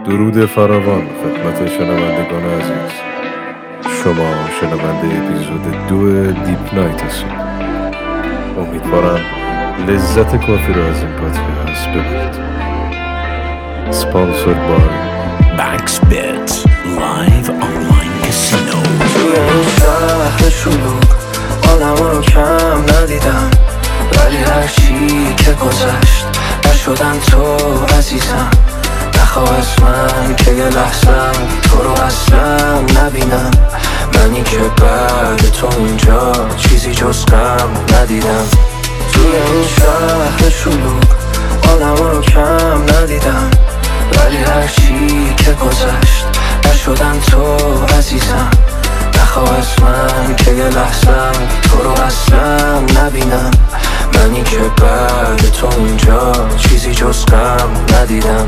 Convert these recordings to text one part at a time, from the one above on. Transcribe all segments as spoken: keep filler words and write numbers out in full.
درود فراوان خدمت شنوندگان عزیز. شما شنونده اپیزود دو دیپ نایت هستید. امیدوارم لذت کافی رو از این پادکست ببرید. سپانسر بای بکسبت لایو آنلاین کسینو. توی این شهر شلوغ آدم رو کم ندیدم، ولی هرچی که گذشت نشدن تو عزیزم. نخواه از من که یه لحظم تو رو اصلا نبینم. منی که بعد تو اینجا چیزی جز غم ندیدم. توی این شهر شلوغ آدم رو کم ندیدم، ولی هرچی که گذشت نشدن تو عزیزم. نخواه از من که یه لحظم تو رو اصلا نبینم. منی که بعد تو اینجا چیزی جز غم ندیدم.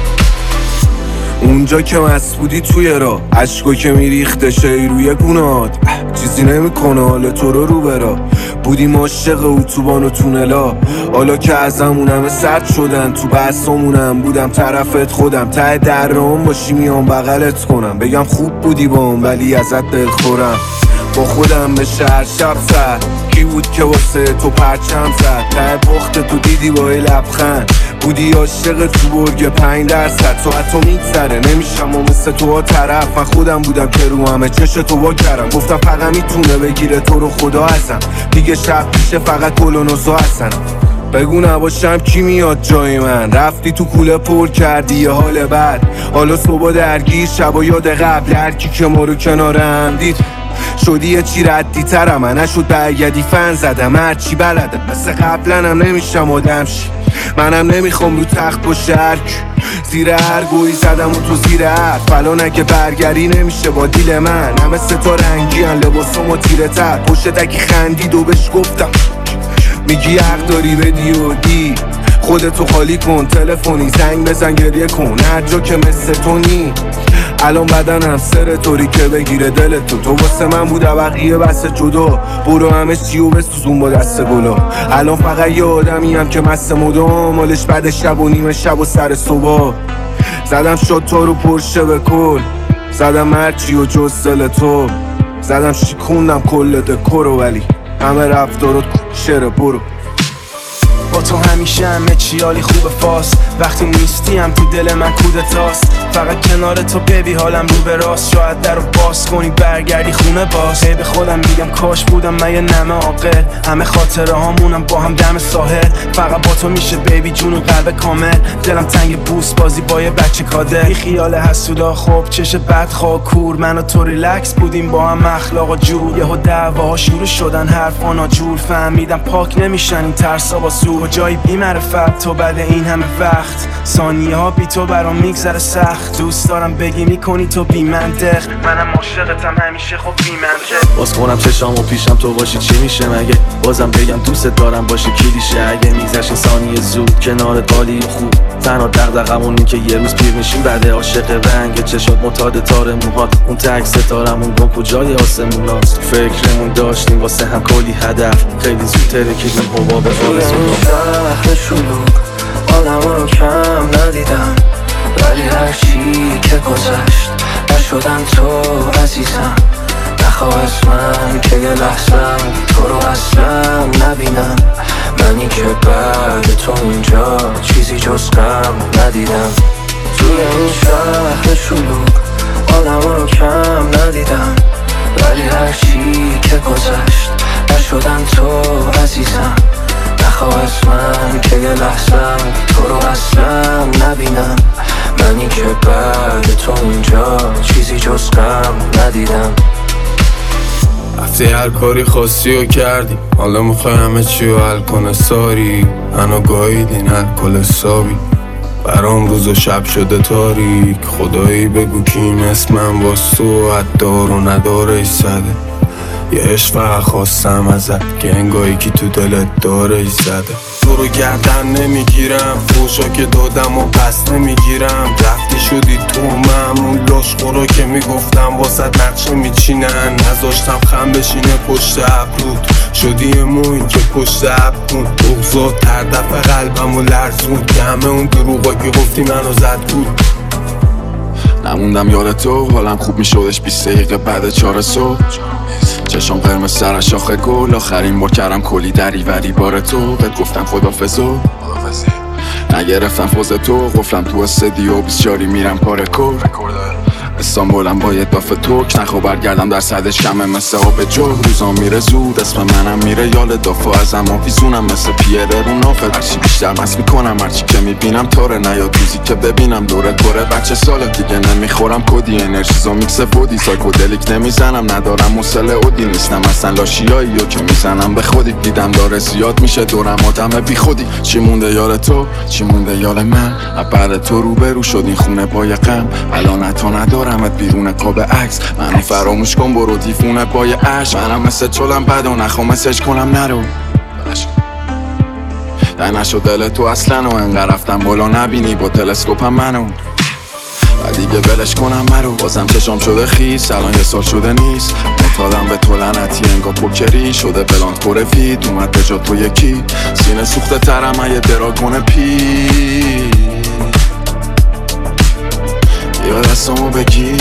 اونجا که مست بودی توی را عشقو که میریخته شی روی گونات، چیزی نمیکنه حال تو رو رو برا. بودیم عاشق اتوبان و تونلا، حالا که ازمون همه سرد شدن. تو بحثامونم بودم طرفت خودم، ته درام باشی میام بغلت کنم. بگم خوب بودی بام ولی ازت دلخورم. با خودم به شهر شب سر کی بود که واسه تو پرچم زد. ته پخت تو دیدی با لبخند، بودی عاشق تو برگ پنج درصد. تو حتی میگذره نمیشم و مثل تو ها طرف. من خودم بودم که رو همه چش تو وا کردم. گفتم فقط میتونه بگیره تو رو خدا ازم. دیگه شب پیشه فقط گل و نوزا هستن. بگو نباشم کی میاد جای من. رفتی تو کوله پر کردی یه حال بد. حالا صبح درگیر شبا یاد قبل. هرکی که ما رو کنارم دید شدی یه چی ردی ترم. من نشد برگردی فن زدم هرچی بلدم. مثل قبلنم نمیشم آدم شی. منم نمیخوام رو تخت باشه هرکی. زیر هر گویی زدم و تو زیر حرف. فلان اگه برگری نمیشه با دیل من. همه ستا رنگی هن لباسم و تیره تر. پشت تکی خندید و بهش گفتم میگی حق داری بدی و دی. خودتو خالی کن تلفنی زنگ بزن گریه کن. هر جا که مثل تو نی الان بدنم سر طوری که بگیره دلتو. تو واسه من بود بقیه بس جدا. برو همه چیو بسوزون با دست گلا. الان فقط یه آدمی هم که مست مدام. مالش بعد شب و نیمه شب و سر صبح. زدم شد تو رو پرشه به کل. زدم هرچی و جز دل تو. زدم شیکوندم کل دکورو، ولی همه رفتارت شره. برو با تو همیشه همه چی حالی خوبه فاس. وقتی نیستی هم تو دل من کودتاست. فقط کنار تو ببی حالم رو به راست. شاید در رو باز کنی برگردی خونه باز. هی به خودم میگم کاش بودم من یه نمه عاقل. همه خاطره هامونم با هم دم ساحل. فقط با تو میشه بیبی جون و قلب کامل. دلم تنگ بوس بازی با یه بچه کاده. بی خیال حسودا خوب چش بدخواه کور. من و تو ریلکس بودیم با هم اخلاق و جور. یهو دعواها شروع شدن حرفا ناجور. فهمیدم پاک نمیشن این ترسا با سو. جایی بی معرفت تو بعد این همه وقت. ثانیه ها بی تو برام میگذره سخت. دوست دارم بگی میکنی تو بی منطق. منم عاشقتم همیشه خب بی منطق. باز کنم چشام و پیشم تو باشی چی میشه مگه. بازم بگم دوست دارم باشی کلیشه. اگه میگذشت ثانیه زود کنارت عالی خوب. تنها دغدغمون این که یه روز پیر میشیم. بعد عاشق رنگ چشات معتاد تار موهات. اون تک ستارمون گم کجای آسموناست. تو فکرمون داشتیم واسه هم کلی هدف. خیلی زودتره که این هوا به آرزونا. شهر شلوغ آدم رو کم ندیدم، ولی هرچی که گذشت نشدن تو عزیزم. نخواه از من که یه لحظم تو رو اصلا نبینم. منی که بعد تو اینجا چیزی جز غم ندیدم. توی این شهر شلوغ آدم رو کم ندیدم، ولی هرچی که گذشت نشدن تو عزیزم. نخواه از من که یه لحظم تو رو اصلا نبینم. منی که بعد تو اینجا چیزی جز غم ندیدم. رفتی هر کاری خاصی رو کردی، حالا میخوای همه چی رو حل کنه. ساری منو گاهیدین الکل حسابی. برام روز و شب شده تاریک. خدایی بگو کی مثل من باز تو حدار و نداره زده. یه عشق فقط خواستم ازت که انگاهی کی تو دلت داره زده. تو رو گردن نمیگیرم، فوشا که دادم و پس نمیگیرم. رفتی شدی تو همون لاش خورا که میگفتم واسه نقشه میچینن. نذاشتم خم بشینه پشت ابرود. شدی یه موین که پشت ابرون. بغضات هر دفعه قلبم و لرزون. که همه اون دروغا که گفتی منو زد بود. نموندم یاد تو، حالم خوب میشدش بیست دقیقه بعد چهار صبح. چشم قرمز سر شاخه گل، آخرین بار کردم کلی دریوری بار تو. بهت گفتم خدافظو نگرفتم فوز تو، قفلم تو استدیو بیست جاری میرم کار کور. استانبولم با یه دافه توک، نخوا برگردم در صدش کمه مثل آب جو. روزام میره زود، اسم منم میره یال دافه از اما پیزونم مثل پیره رو نافل. هرچی بیشتر مست میکنم هرچی که میبینم تاره، نیاد روزی که ببینم دوره دوره بچه ساله دیگه نمیخورم کدی. انرژیزا میکس بودی سایکودلیک نمیزنم، ندارم موسل اودی نیستم اصلا لاشیایی یا که میزنم به خودی. دیدم داره زیاد میشه دورم آدم بی خودی. چی مونده یال تو، چی مونده یال من، بعد تو روبرو شد این خونه پای غم. الان تو ندارم ات بیرون قاب عکس، منو فراموش کن برو دیفونه پای عشق. منم مثل چلم بد و نخوا مسج کنم نرو در نشد دل تو اصلا و انقدر رفتم بالا نبینی با تلسکوپم منو. و دیگه بلش کنم مرو، بازم چشام شده خیس الان یه سال شده نیست. متادم به تو لعنتی انگا پوکری شده بلاند پر وید اومد به جا تو یکی. سینه سوخته ترم یه درا کنه پی یا دستامو بگی.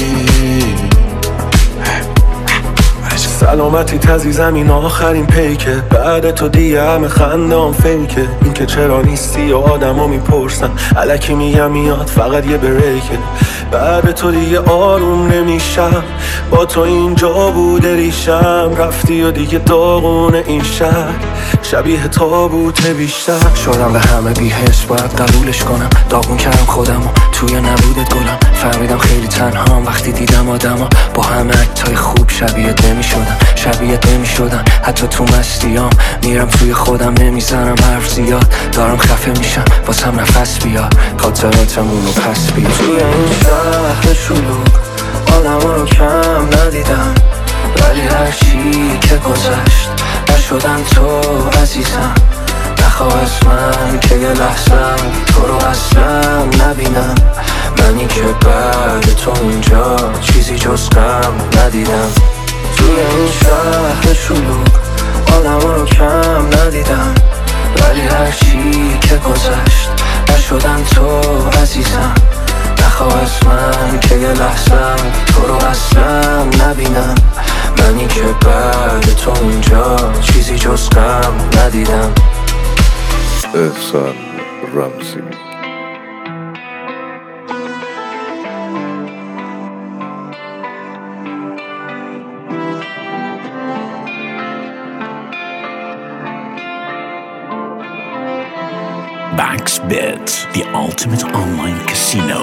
سلامتی تزیزم این آخرین پیکه، بعد تو دیگه همه خندام فیکه. این که چرا نیستی و آدم ها میپرسن، الکی میگم میاد فقط یه بریکه. بعد تو دیگه آروم نمیشم، با تو اینجا بوده ریشم. رفتی و دیگه داغونه این شهر، شبیه تابوت بیشتر. شدم به همه بی‌حس باید قبولش کنم، داغون کردم خودم و توی نبودت گلم. فهمیدم خیلی تنهام وقتی دیدم آدما با همه اکتای خوب شبیهت نمیشدن، شبیهت نمیشدن. حتی تو مستیام میرم توی خودم نمیزنم حرف زیاد. دارم خفه میشم واسم نفس بیار، خاطراتمونو پس بیار. توی این شهر شلوغ آدما رو کم ندیدم، ولی هرچی که گذشت نشدن تو عزیزم. نخواه از من که یه لحظم تو رو اصلا نبینم. منی که بعد تو اینجا چیزی جز غم ندیدم. توی این شهر شلوغ آدما رو کم ندیدم، ولی هرچی که گذشت نشدن تو عزیزم. نخواه از من که یه لحظم تو رو اصلا نبینم. منی که بعد تو اینجا چیزی جز غم ندیدم. احسان رمزی. Baxbet, the ultimate online casino.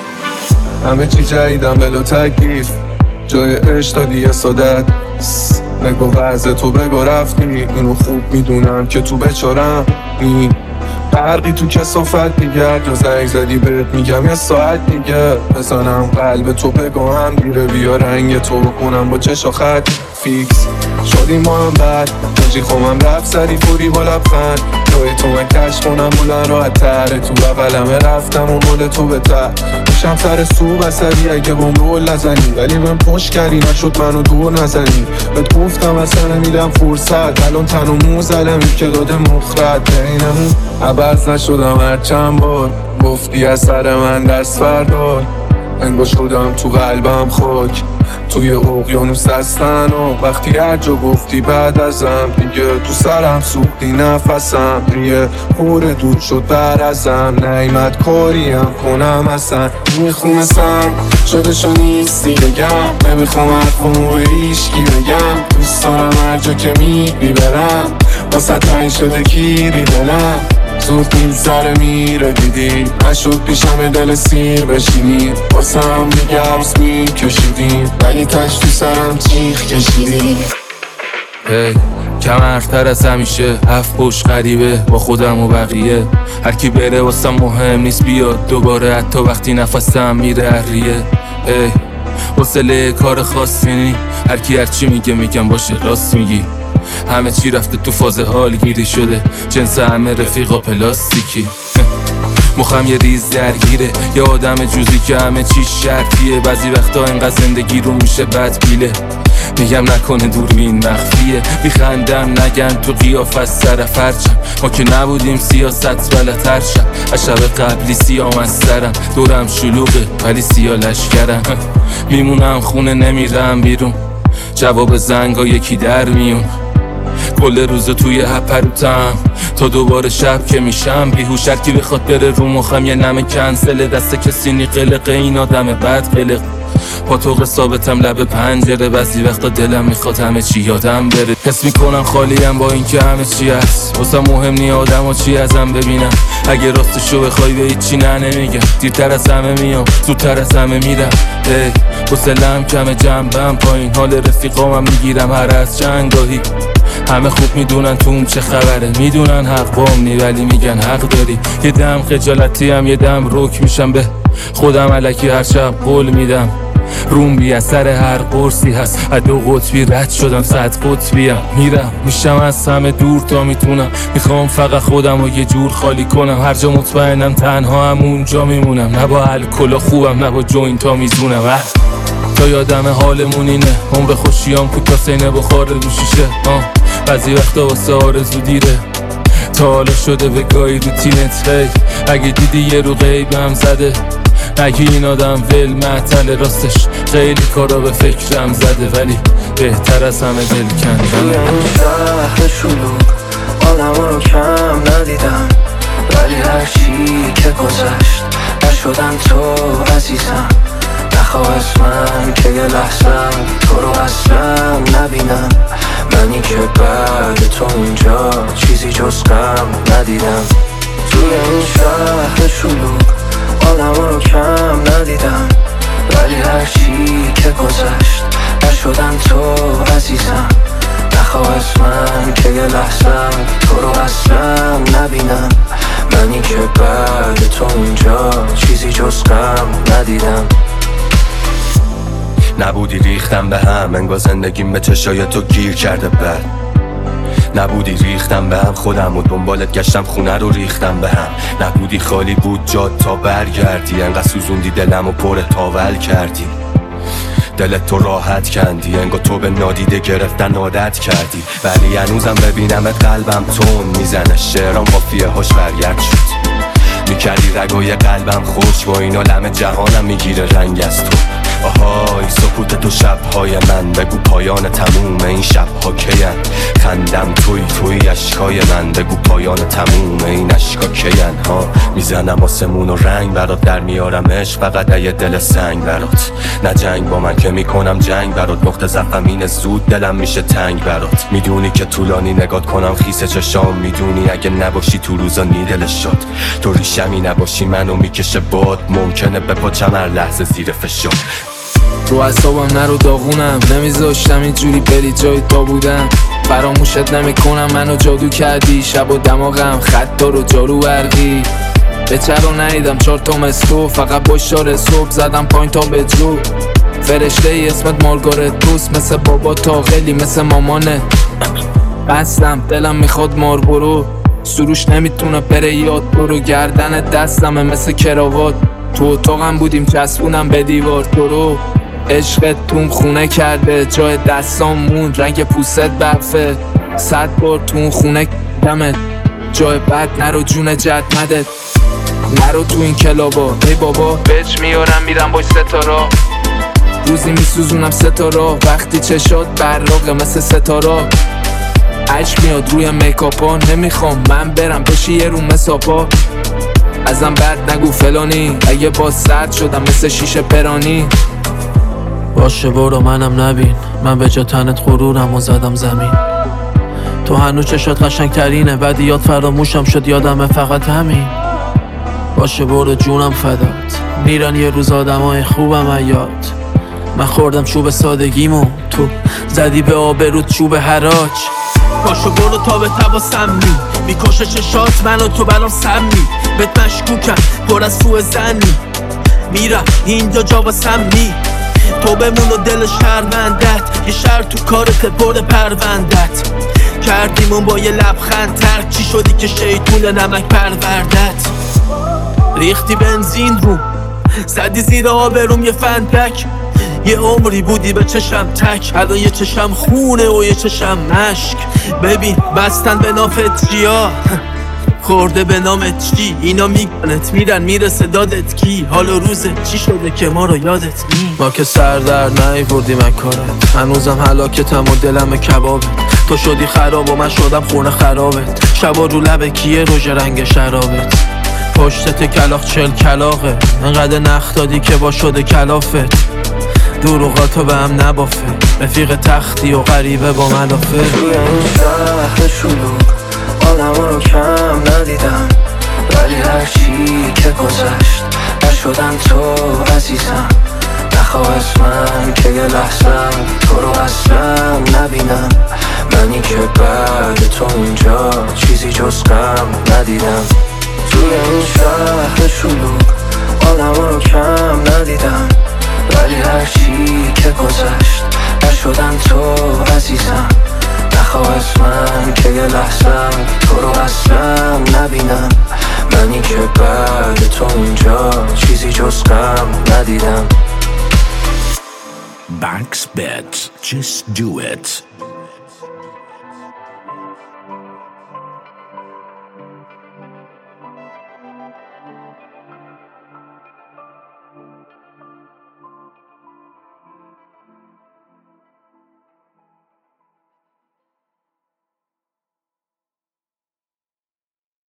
همه چی جدیدم بلو تکلیف، جای عشق دادی یه صدت. نگو وضع تو بگو رفتی، اینو خوب میدونم که تو بچارم نی برقی تو کسافت دیگر. جا زنگ زدی بهت میگم یه ساعت دیگه بزنم قلب تو بگو هم دیره. بیا رنگ تو بکنم با چشا خط فیکس شدیم ما هم بد. نجی خومم رفت سری فوری با لبخند، جای تو من کش کنم بلن راحت تره. تو بغلمه رفتم و مال تو بهتر میشم سر سو بسری اگه بام رول نزنی. ولی من پشت کردی نشد منو دور نزنی. بهت گفتم اصلا نمیدم فرصت، الان تن و مو زدم که داده مخرد. بینمون عبرز نشدم هر چند بار گفتی از سر من دست بردار. انگار شدم تو قلبم خاک، توی اقیانوس هستن و وقتی هر جا گفتی بعد ازم دیگه تو سرم سوختی نفسم. یه خوره دود شد بر ازم، نیمت کاریم کنم اصلا. میخونستم شدشو نیستی بگم، نمیخوام حرفمو به هیچکی بگم. دوست دارم هر جا که میری برم، واسه تنگ شده گیری دلم. زود میگذره میره دیدی، نشد پیشم دل سیر بشینی. واسه هم دیگه عرض میکشیدیم، ولی تش تو سرم چیخ کشیدی. هی کمرتر از همیشه، هفت پشت غریبه با خودم و بقیه. هر کی بره واسم مهم نیست بیاد دوباره، حتی وقتی نفسم میره اریه. هی حوصله کار خاصی نی، هر کی هر چی میگه میگم باشه راست میگی. همه چی رفته تو فاز حال گیری شده، جنس همه رفیقا پلاستیکی. مخم یه ریز درگیره، یه آدم جوزی که همه چی شرطیه. بعضی وقتا اینقدر زندگی رو میشه بد بیله، میگم نکنه دوربین مخفیه، بیخندم نگن تو قیافت سر فرچم. ما که نبودیم سیاست بلتر شد، از شب قبلی سیام از سرم، دورم شلوغه ولی سیا لشکرم. میمونم خونه نمیرم بیرون، جواب زنگا یکی در میون. کل روز توی هپروتم تا دوباره شب که میشم بیهوش. هرکی بخواد بره رو مخم یه نمه کنسله، دست کسی نی قلقه، این آدم بد قلق. پاتوق ثابتم لب پنجره، بعضی وقتا دلم میخواد همه چی یادم بره. حس میکنم خالیم با اینکه همه چی هست، واسه مهم نی آدم ها چی ازم ببینم. اگه راستشو بخوای به هیچی نه نمیگم، دیرتر از همه میام زودتر از همه میرم. هی حوصله‌ام کمه جنبم پایین، حال رفیقامم میگیرم هر از چندگاهی. همه خوب میدونن تو اون چه خبره، میدونن حق بام نی ولی میگن حق داری. یه دم خجالتی هم یه دم روک میشم به خودم، الکی هر شب قول میدم. روم بی اثر هر قرصی هست، از دو قطبی رد شدم صد قطبیم. میرم میشم از همه دور تا میتونم، میخوام فقط خودم رو یه جور خالی کنم. هر جا مطمئنم تنها هم اونجا میمونم، نه با الکل خوبم نه با جوینت ها میزونم. تا یادم حالمون اینه، عمر خوشیام کوتاه سینه بخاره رو شیشه. بعضی وقتا واسه آرزو دیره، تا حالا شده به گاهی روتینت. هی اگه دیدی یه رو غیبم زده، نگی این آدم ول معطله، راستش خیلی کارا به فکرم زده، ولی بهتر از همه دل کندم. توی این شهر شلوغ آدم رو کم ندیدم، ولی هرچی که گذشت نشدم تو عزیزم. نخواه از من که یه لحظم تو رو اصلا نبینم، منی که بعد تو اونجا چیزی جز غم ندیدم. توی این شهر شلوغ آدم رو کم ندیدم، ولی هرچی که گذشت نشدم تو عزیزم. نخواه از من که یه لحظم تو رو اصلا نبینم، منی که بعد تو اونجا چیزی جز غم ندیدم. نبودی ریختم به هم، انگار زندگیم به چشای تو گیر کرده بد. نبودی ریختم به هم، خودم و دنبالت گشتم خونه رو ریختم به هم. نبودی خالی بود جاد تا برگردی، انقدر سوزوندی دلم و پر تاول کردی. دلت تو راحت کندی، انگار تو به نادیده گرفتن عادت کردی. ولی هنوزم ببینمت قلبم تون میزنه، شعرام قافیه هاش برگرد شد. میکردی رگای قلبم خوش، با این عالم جهانم میگیره رنگ از تو. آهای سکوت تو شبهای من، بگو پایان تموم این شبها کین. خندم توی توی اشکای من، بگو پایان تموم این اشکا کین. ها میزنم آسمون و رنگ برات، در میارم عشق فقط یه دل سنگ برات. نه جنگ با من که میکنم جنگ برات، نقطه ضعفم اینه زود دلم میشه تنگ برات. میدونی که طولانی نگات کنم خیس چشام، میدونی اگه نباشی تو روزا نیدلش شد. تو ریشمی نباشی منو میکشه باد، ممکنه بپاچم هر لحظه زیر فشار. رو اعصابم نرو داغونم، نمیذاشتم اینجوری بری جای تا بودم. فراموشت نمیکنم منو جادو کردی، شب و دماغم خطا رو جارو برقی. به چرا نیدم چار تا مستو، فقط با اشاره صبح زدم پایین تا به جو. فرشته ای اسمت مارگارت دوست، مثل بابا تا خیلی مثل مامانه. بستم دلم میخواد مار برو، سروش نمیتونه بره یاد برو. گردن دستمه مثل کراوات، تو اتاقم بودیم چسبونم به دیوار. تو رو عشقت تون خونه کرده، جای دستام موند رنگ پوست برفه. صد بار تون خونه دمت، جای بد نرو جون جد مدت. نرو تو این کلابا ای بابا، بچ میارم میرم باش ستارا. روزی میسوزونم ستارا، وقتی چشات براقه مثل ستارا. عشق میاد روی میکاپا، نمیخوام من برم بشی یه رو مساپا. ازم بد نگو فلانی، اگه با سرد شدم مثل شیشه پرانی. باشه برو منم نبین، من به جا تنت غرورم و زدم زمین. تو هنوز چشات قشنگ ترینه، بعد یاد فراموشم شد یادمه فقط همین. باشه برو جونم فدات، میرن یه روز آدمای خوبم یاد. من خوردم چوب سادگیمو، تو زدی به آبرود چوب حراج. پاشو برو تا به تبا سمی، میکشه چشات من و تو برام سمی. بهت مشکوکم پر از سوء زنی، میرم اینجا جا و سمی. تو بمون و دل شهروندت، یه شهر تو کارت برد پروندت. کردیمون با یه لبخند ترک، چی شدی که شیطون نمک پروردت. ریختی بنزین رو، زدی زیر آبروم یه فندک. یه عمری بودی به چشم تک، الان یه چشم خونه و یه چشم مشک. ببین بستن به نافت چیا خورده به نامت چی، اینا میگنت میرن میرسه دادت کی، حال و روزت چی شده که ما رو یادت نی. ما که سر در نیوردیم از کارت، هنوزم هلاکتم و دلم کبابت. تو شدی خراب و من شدم خونه خرابت، شبا رو لب کیه روژ رنگ شرابت. پشتت کلاخ چل کلاقه، انقدر نخ دادی که با شده کلافت. دروغاتو به هم نبافه، رفیق تختی و غریبه با ملافه. توی این شهر شلوغ آدم رو کم ندیدم، ولی هرچی که گذشت نشدم تو عزیزم. نخواه از من که یه لحظم تو رو اصلا نبینم، منی که بعد تو اینجا چیزی جز غم ندیدم. توی این شهر شلوغ آدم رو کم ندیدم، ولی هرچی که گذشت نشدم تو عزیزم. نخواه از من که یه لحظم تو رو اصلا نبینم، منی که بعد تو اینجا چیزی جز غم ندیدم. Barks Beds, just do it.